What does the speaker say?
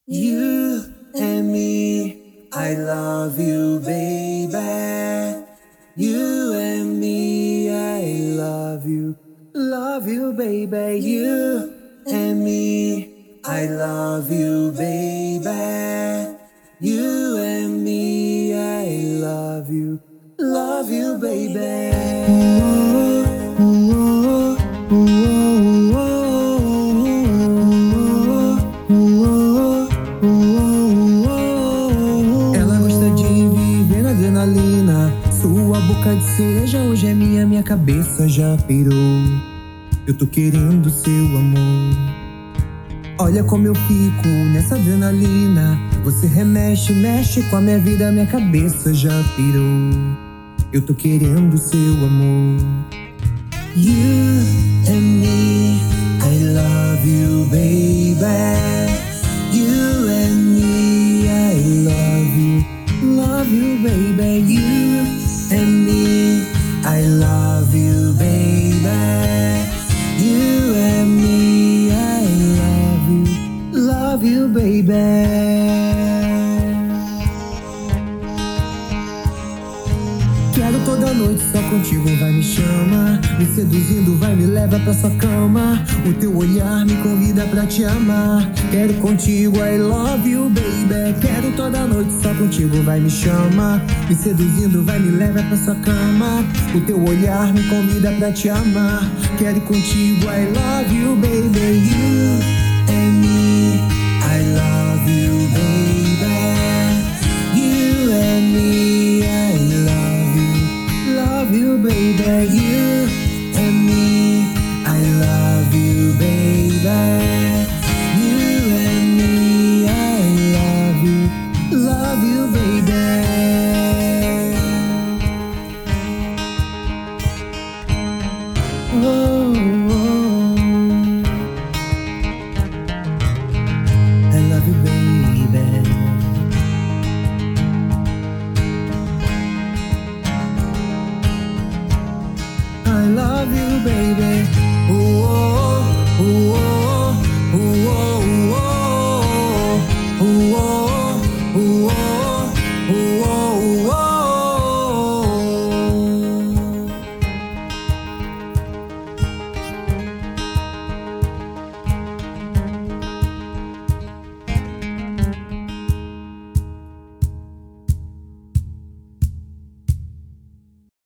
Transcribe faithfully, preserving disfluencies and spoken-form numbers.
You and me, I love you, baby. You and me, I love you, love you, baby. You and me, I love you, baby. You and me, I love you, love you, baby. Ooh, ooh, ooh, ooh, ooh, ooh, ooh, ooh. Ela gosta de viver na adrenalina. Sua boca de cereja hoje é minha, minha cabeça já pirou. Eu tô querendo seu amor. Olha como eu fico nessa adrenalina. Você remexe, mexe com a minha vida, minha cabeça já pirou. Eu tô querendo seu amor. You and me, I love you, baby. You and me, I love you, love you, baby. You and me, I love you, baby. You and me, I love you, love you, baby. Quero toda noite só contigo, vai me chama. Me seduzindo, vai me leva pra sua cama. O teu olhar me convida pra te amar. Quero contigo, I love you, baby. Quero toda noite só contigo, vai me chama. Me seduzindo, vai me leva pra sua cama. O teu olhar me convida pra te amar. Quero contigo, I love you, baby. You